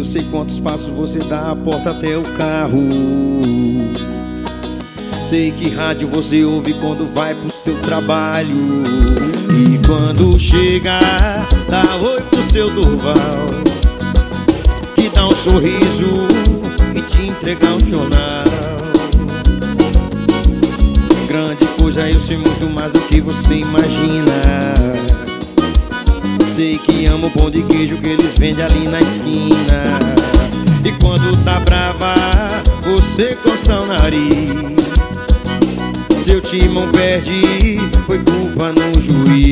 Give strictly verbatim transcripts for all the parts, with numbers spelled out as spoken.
sei quantos passos você dá a porta até o carro. Sei que rádio você ouve quando vai pro seu trabalho. E quando chega, dá oi pro seu Durval, que dá um sorriso e te entregar um jornal. Grande coisa, eu sei muito mais do que você imagina. Sei que ama o pão de queijo que eles vendem ali na esquina. E quando tá brava, você coça o nariz. Seu timão perde, foi culpa no juiz.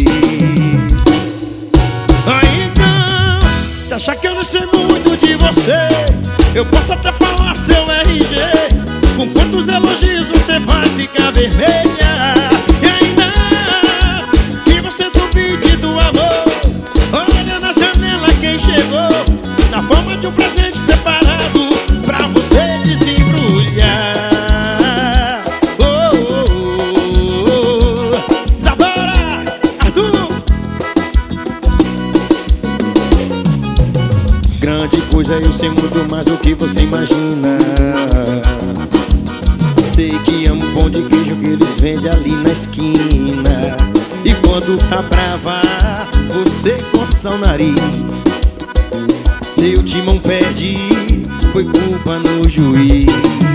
Aí então, se achar que eu não sei muito de você, eu posso até falar seu R G. Com quantos elogios você vai ficar vermelha? E ainda que você duvide do amor, olha na janela quem chegou, na forma de um presente preparado pra você desembrulhar. Grande coisa, eu sei muito mais do que você imagina. Sei que amo o pão de queijo que eles vendem ali na esquina. E quando tá brava, você coça o nariz. Seu timão perde, foi culpa no juiz.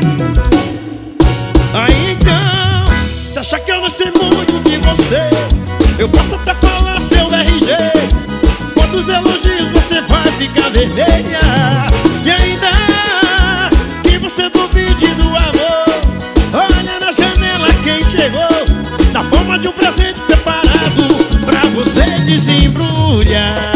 Aí então, se achar que eu não sei muito de você, eu posso até falar seu R G. Quantos elogios você vai ficar vermelha? E ainda que você duvide do amor, olha na janela quem chegou, na forma de um presente preparado pra você desembrulhar.